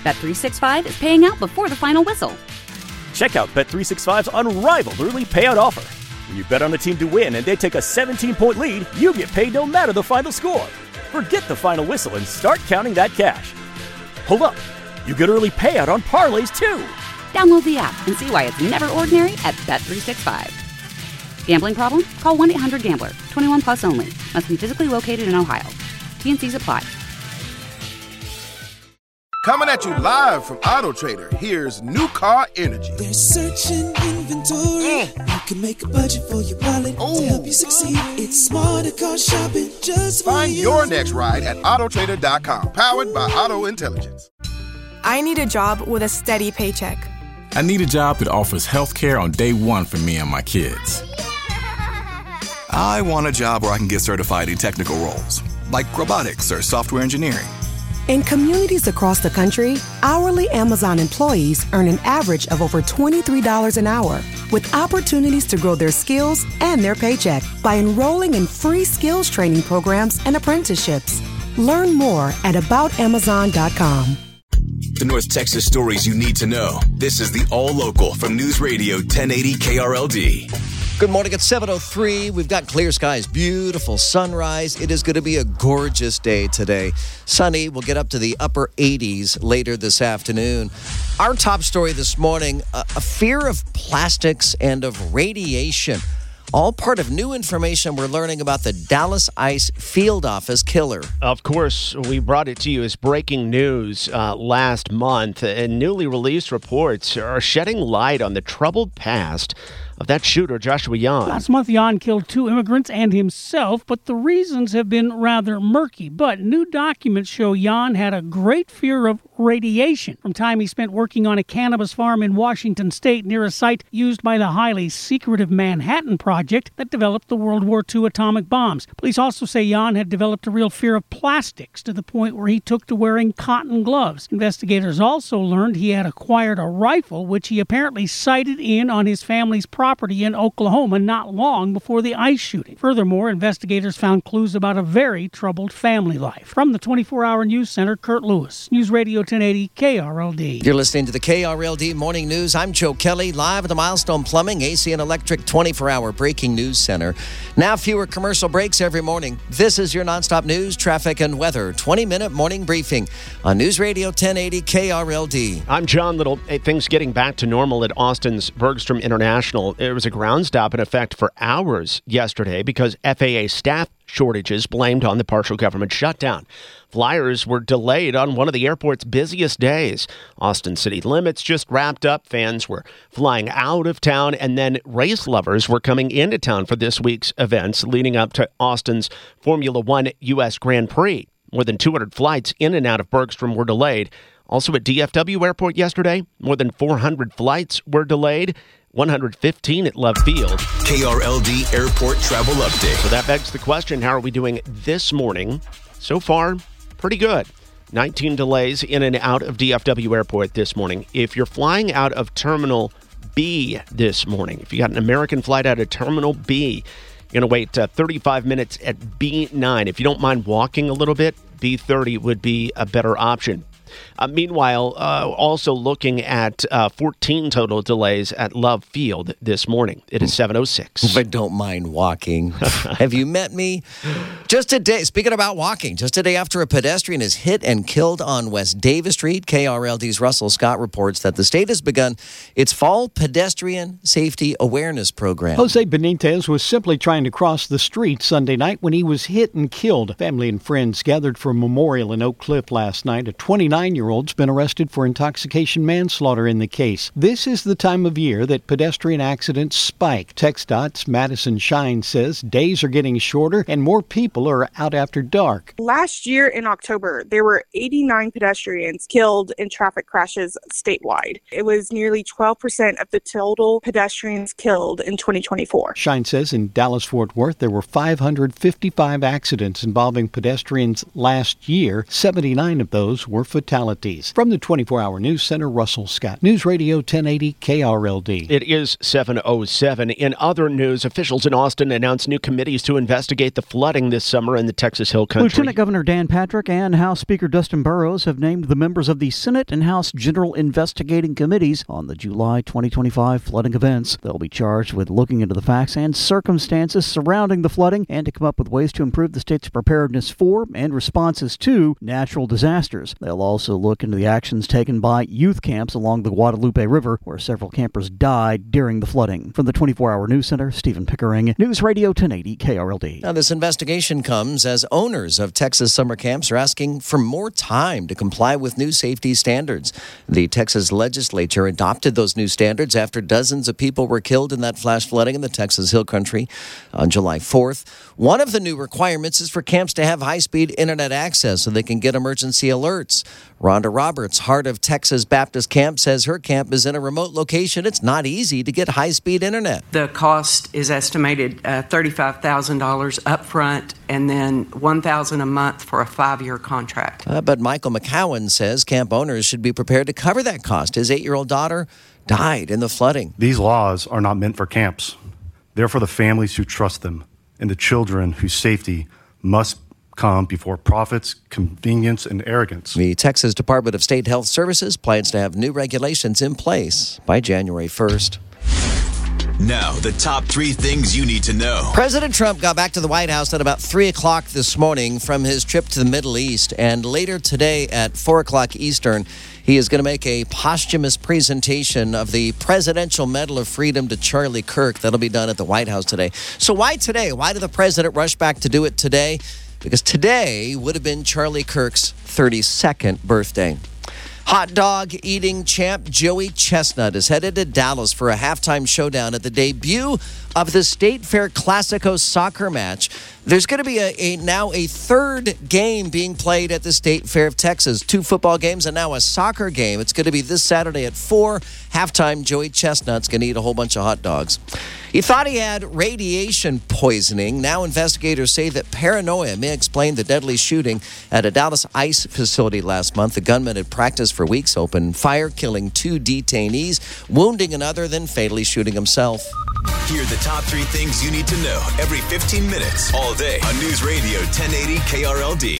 Bet365 is paying out before the final whistle. Check out Bet365's unrivaled early payout offer. When you bet on a team to win and they take a 17-point lead, you get paid no matter the final score. Forget the final whistle and start counting that cash. Hold up. You get early payout on parlays, too. Download the app and see why it's never ordinary at Bet365. Gambling problem? Call 1-800-GAMBLER. 21 plus only. Must be physically located in Ohio. T&Cs apply. Coming at you live from Auto Trader, here's New Car Energy. They're searching inventory. You can make a budget for your wallet to help you succeed. It's smarter car shopping just for Find you. your next ride at autotrader.com. Powered by Auto Intelligence. I need a job with a steady paycheck. I need a job that offers health care on day one for me and my kids. I want a job where I can get certified in technical roles, like robotics or software engineering. In communities across the country, hourly Amazon employees earn an average of over $23 an hour, with opportunities to grow their skills and their paycheck by enrolling in free skills training programs and apprenticeships. Learn more at aboutamazon.com. The North Texas stories you need to know. This is the All Local from News Radio 1080 KRLD. Good morning. It's 7:03. We've got clear skies, beautiful sunrise. It is going to be a gorgeous day today. Sunny. We'll get up to the upper 80s later this afternoon. Our top story this morning, a fear of plastics and of radiation. All part of new information we're learning about the Dallas ICE field office killer. Of course, we brought it to you as breaking news last month, and newly released reports are shedding light on the troubled past of that shooter, Joshua Yan. Last month, Yan killed 2 immigrants and himself, but the reasons have been rather murky. But new documents show Yan had a great fear of radiation from time he spent working on a cannabis farm in Washington state near a site used by the highly secretive Manhattan Project that developed the World War II atomic bombs. Police also say Yan had developed a real fear of plastics to the point where he took to wearing cotton gloves. Investigators also learned he had acquired a rifle, which he apparently sighted in on his family's property in Oklahoma not long before the ICE shooting. Furthermore, investigators found clues about a very troubled family life. From the 24-hour News Center, Kurt Lewis, News Radio 1080 KRLD. You're listening to the KRLD Morning News. I'm Joe Kelly, live at the Milestone Plumbing, AC and Electric 24-hour breaking news center. Now fewer commercial breaks every morning. This is your nonstop news, traffic, and weather 20-minute morning briefing on News Radio 1080 KRLD. I'm John Little. Hey, things getting back to normal at Austin's Bergstrom International. There was a ground stop in effect for hours yesterday because FAA staff shortages blamed on the partial government shutdown. Flyers were delayed on one of the airport's busiest days. Austin City Limits just wrapped up. Fans were flying out of town, and then race lovers were coming into town for this week's events leading up to Austin's Formula One U.S. Grand Prix. More than 200 flights in and out of Bergstrom were delayed. Also at DFW Airport yesterday, more than 400 flights were delayed. 115 at Love Field. KRLD Airport Travel Update. So that begs the question, how are we doing this morning? So far, pretty good. 19 delays in and out of DFW Airport this morning. If you're flying out of Terminal B this morning, if you got an American flight out of Terminal B, you're going to wait 35 minutes at B9. If you don't mind walking a little bit, B30 would be a better option. Meanwhile, also looking at 14 total delays at Love Field this morning. It is 7:06. But don't mind walking. Have you met me? Just a day, speaking about walking, just a day after a pedestrian is hit and killed on West Davis Street, KRLD's Russell Scott reports that the state has begun its fall pedestrian safety awareness program. Jose Benitez was simply trying to cross the street Sunday night when he was hit and killed. Family and friends gathered for a memorial in Oak Cliff last night. A 29-year-old's been arrested for intoxication manslaughter in the case. This is the time of year that pedestrian accidents spike. TxDOT's Madison Shine says days are getting shorter and more people are out after dark. Last year in October, there were 89 pedestrians killed in traffic crashes statewide. It was nearly 12% of the total pedestrians killed in 2024. Shine says in Dallas-Fort Worth, there were 555 accidents involving pedestrians last year. 79 of those were fatalities. fatalities. From the 24-hour News Center, Russell Scott. News Radio 1080 KRLD. It is 7:07. In other news, officials in Austin announced new committees to investigate the flooding this summer in the Texas Hill Country. Lieutenant Governor Dan Patrick and House Speaker Dustin Burrows have named the members of the Senate and House General Investigating Committees on the July 2025 flooding events. They'll be charged with looking into the facts and circumstances surrounding the flooding and to come up with ways to improve the state's preparedness for and responses to natural disasters. They'll also look into the actions taken by youth camps along the Guadalupe River, where several campers died during the flooding. From the 24-hour News Center, Stephen Pickering, News Radio 1080 KRLD. Now, this investigation comes as owners of Texas summer camps are asking for more time to comply with new safety standards. The Texas legislature adopted those new standards after dozens of people were killed in that flash flooding in the Texas Hill Country on July 4th. One of the new requirements is for camps to have high-speed internet access so they can get emergency alerts. Rhonda Roberts, Heart of Texas Baptist Camp, says her camp is in a remote location. It's not easy to get high-speed internet. The cost is estimated $35,000 up front and then $1,000 a month for a 5-year contract. But Michael McCowan says camp owners should be prepared to cover that cost. His 8-year-old daughter died in the flooding. These laws are not meant for camps. They're for the families who trust them and the children whose safety must come before profits, convenience, and arrogance. The Texas Department of State Health Services plans to have new regulations in place by January 1st. Now, the top 3 things you need to know. President Trump got back to the White House at about 3 o'clock this morning from his trip to the Middle East. And later today at 4 o'clock Eastern, he is going to make a posthumous presentation of the Presidential Medal of Freedom to Charlie Kirk. That'll be done at the White House today. So why today? Why did the president rush back to do it today? Because today would have been Charlie Kirk's 32nd birthday. Hot dog eating champ Joey Chestnut is headed to Dallas for a halftime showdown at the debut of the State Fair Classico soccer match. There's going to be now a third game being played at the State Fair of Texas. 2 football games and now a soccer game. It's going to be this Saturday at 4. Halftime, Joey Chestnut's going to eat a whole bunch of hot dogs. He thought he had radiation poisoning. Now investigators say that paranoia may explain the deadly shooting at a Dallas ICE facility last month. The gunman had practiced for weeks, opened fire, killing 2 detainees, wounding another, then fatally shooting himself. Here are the top 3 things you need to know every 15 minutes, all day on News Radio 1080 KRLD.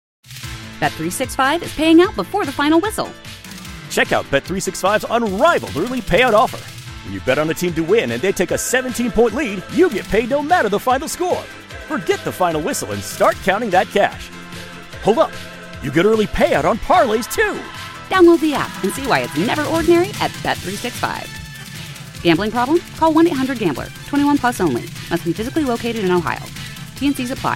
Bet365 is paying out before the final whistle. Check out Bet365's unrivaled early payout offer. When you bet on a team to win and they take a 17-point lead, you get paid no matter the final score. Forget the final whistle and start counting that cash. Hold up. You get early payout on parlays, too. Download the app and see why it's never ordinary at Bet365. Gambling problem? Call 1-800-GAMBLER. 21 plus only. Must be physically located in Ohio. T&Cs apply.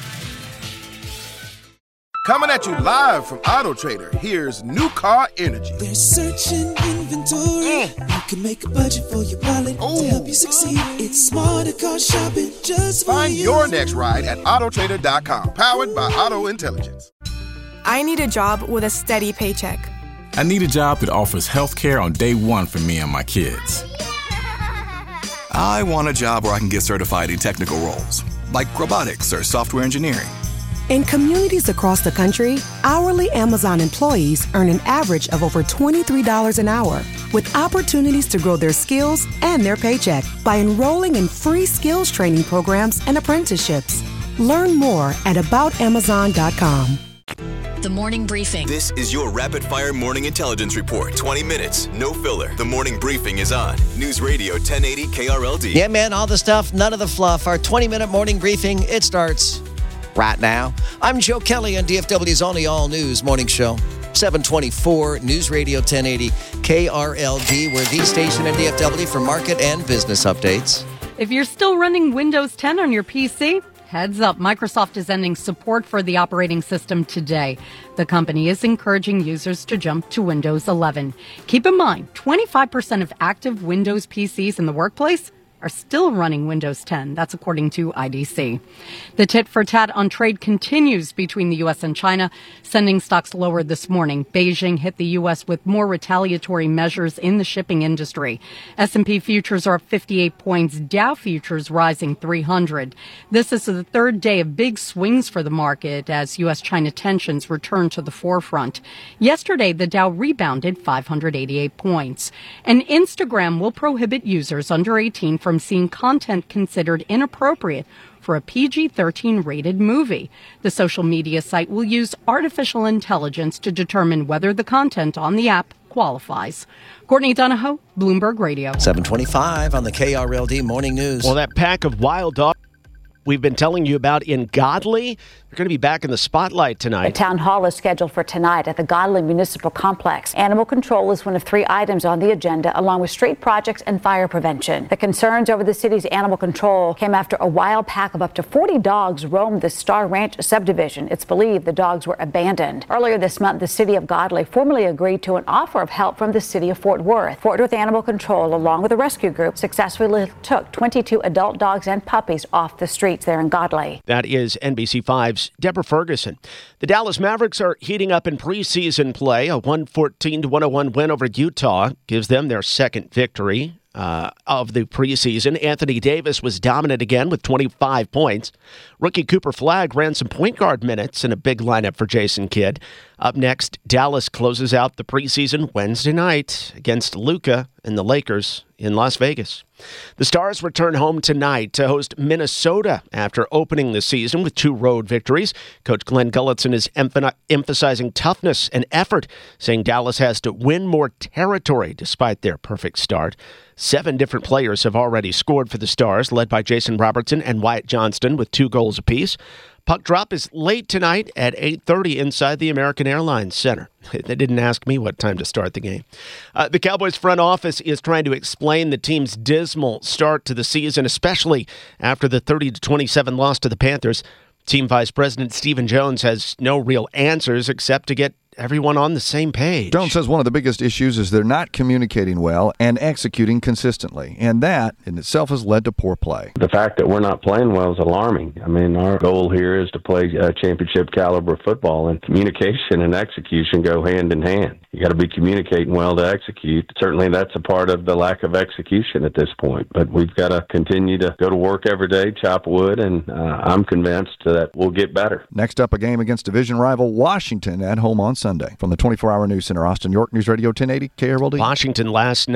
Coming at you live from Auto Trader, here's New Car Energy. There's searching inventory. You can make a budget for your wallet to help you succeed. It's smarter car shopping just for Find you. your next ride at autotrader.com. Powered by Auto Intelligence. I need a job with a steady paycheck. I need a job that offers health care on day one for me and my kids. I want a job where I can get certified in technical roles, like robotics or software engineering. In communities across the country, hourly Amazon employees earn an average of over $23 an hour, with opportunities to grow their skills and their paycheck by enrolling in free skills training programs and apprenticeships. Learn more at aboutamazon.com. The Morning Briefing. This is your rapid-fire morning intelligence report. 20 minutes, no filler. The Morning Briefing is on News Radio 1080 KRLD. Yeah, man, all the stuff, none of the fluff. Our 20-minute morning briefing, it starts right now. I'm Joe Kelly on DFW's only all-news morning show. 724 News Radio 1080 KRLD. We're the station in DFW for market and business updates. If you're still running Windows 10 on your PC, heads up, Microsoft is ending support for the operating system today. The company is encouraging users to jump to Windows 11. Keep in mind, 25% of active Windows PCs in the workplace are still running Windows 10. That's according to IDC. The tit-for-tat on trade continues between the U.S. and China, sending stocks lower this morning. Beijing hit the U.S. with more retaliatory measures in the shipping industry. S&P futures are up 58 points, Dow futures rising 300. This is the third day of big swings for the market as U.S.-China tensions return to the forefront. Yesterday, the Dow rebounded 588 points. And Instagram will prohibit users under 18 from seeing content considered inappropriate for a PG-13 rated movie. The social media site will use artificial intelligence to determine whether the content on the app qualifies. Courtney Donahoe, Bloomberg Radio. 7:25 on the KRLD Morning News. Well, that pack of wild dogs we've been telling you about in Godley, they're going to be back in the spotlight tonight. A town hall is scheduled for tonight at the Godley Municipal Complex. Animal control is one of 3 items on the agenda, along with street projects and fire prevention. The concerns over the city's animal control came after a wild pack of up to 40 dogs roamed the Star Ranch subdivision. It's believed the dogs were abandoned. Earlier this month, the city of Godley formally agreed to an offer of help from the city of Fort Worth. Fort Worth Animal Control, along with a rescue group, successfully took 22 adult dogs and puppies off the streets there in Godley. That is NBC5's Deborah Ferguson. The Dallas Mavericks are heating up in preseason play. A 114-101 win over Utah gives them their second victory of the preseason. Anthony Davis was dominant again with 25 points. Rookie Cooper Flagg ran some point guard minutes in a big lineup for Jason Kidd. Up next, Dallas closes out the preseason Wednesday night against Luka and the Lakers in Las Vegas. The Stars return home tonight to host Minnesota after opening the season with 2 road victories. Coach Glenn Gulletson is emphasizing toughness and effort, saying Dallas has to win more territory despite their perfect start. 7 different players have already scored for the Stars, led by Jason Robertson and Wyatt Johnston with 2 goals apiece. Puck drop is late tonight at 8:30 inside the American Airlines Center. They didn't ask me what time to start the game. The Cowboys front office is trying to explain the team's dismal start to the season, especially after the 30-27 loss to the Panthers. Team Vice President Stephen Jones has no real answers except to get everyone on the same page. Jones says one of the biggest issues is they're not communicating well and executing consistently, and that in itself has led to poor play. The fact that we're not playing well is alarming. I mean, our goal here is to play championship caliber football, and communication and execution go hand in hand. You got to be communicating well to execute. Certainly that's a part of the lack of execution at this point, but we've got to continue to go to work every day, chop wood, and I'm convinced that we'll get better. Next up, a game against division rival Washington at home on Sunday. From the 24-hour News Center, Austin, York News Radio 1080 KRLD. Washington lost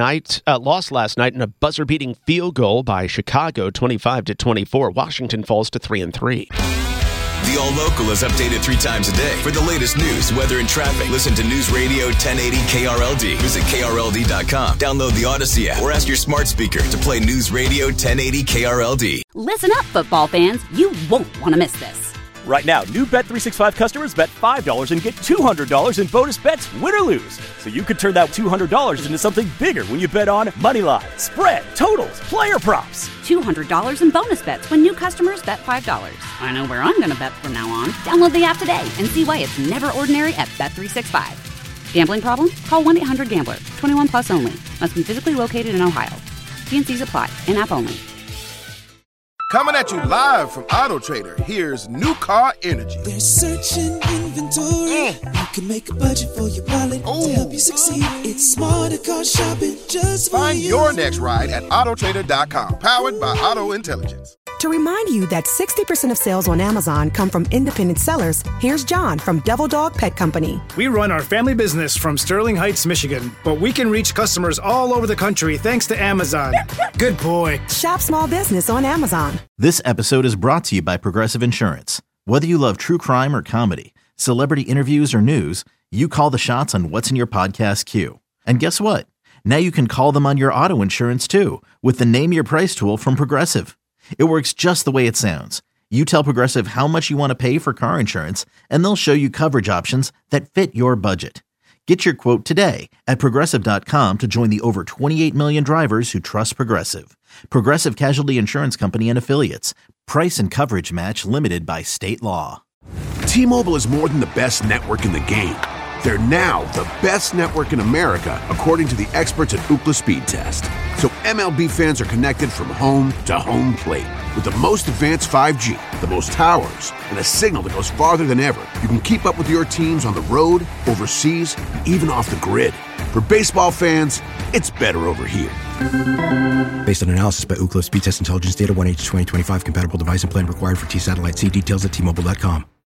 last night in a buzzer-beating field goal by Chicago, 25-24. Washington falls to 3-3. The All Local is updated 3 times a day. For the latest news, weather, and traffic, listen to News Radio 1080 KRLD. Visit KRLD.com. Download the Odyssey app or ask your smart speaker to play News Radio 1080 KRLD. Listen up, football fans. You won't want to miss this. Right now, new Bet365 customers bet $5 and get $200 in bonus bets, win or lose. So you could turn that $200 into something bigger when you bet on money line, spread, totals, player props. $200 in bonus bets when new customers bet $5. I know where I'm going to bet from now on. Download the app today and see why it's never ordinary at Bet365. Gambling problem? Call 1-800-GAMBLER. 21 plus only. Must be physically located in Ohio. T&Cs apply. In-app only. Coming at you live from Auto Trader, here's New Car Energy. There's searching inventory. You can make a budget for your wallet to help you succeed. It's smarter car shopping just for Find you. your next ride at autotrader.com, powered by Auto Intelligence. To remind you that 60% of sales on Amazon come from independent sellers, here's John from Devil Dog Pet Company. We run our family business from Sterling Heights, Michigan, but we can reach customers all over the country thanks to Amazon. Good boy. Shop small business on Amazon. This episode is brought to you by Progressive Insurance. Whether you love true crime or comedy, celebrity interviews or news, you call the shots on what's in your podcast queue. And guess what? Now you can call them on your auto insurance too with the Name Your Price tool from Progressive. It works just the way it sounds. You tell Progressive how much you want to pay for car insurance, and they'll show you coverage options that fit your budget. Get your quote today at Progressive.com to join the over 28 million drivers who trust Progressive. Progressive Casualty Insurance Company and Affiliates. Price and coverage match limited by state law. T-Mobile is more than the best network in the game. They're now the best network in America, according to the experts at Ookla Speed Test. So MLB fans are connected from home to home plate. With the most advanced 5G, the most towers, and a signal that goes farther than ever, you can keep up with your teams on the road, overseas, and even off the grid. For baseball fans, it's better over here. Based on analysis by Ookla Speed Test Intelligence Data, 1H2025 compatible device and plan required for T-Satellite. See details at T-Mobile.com.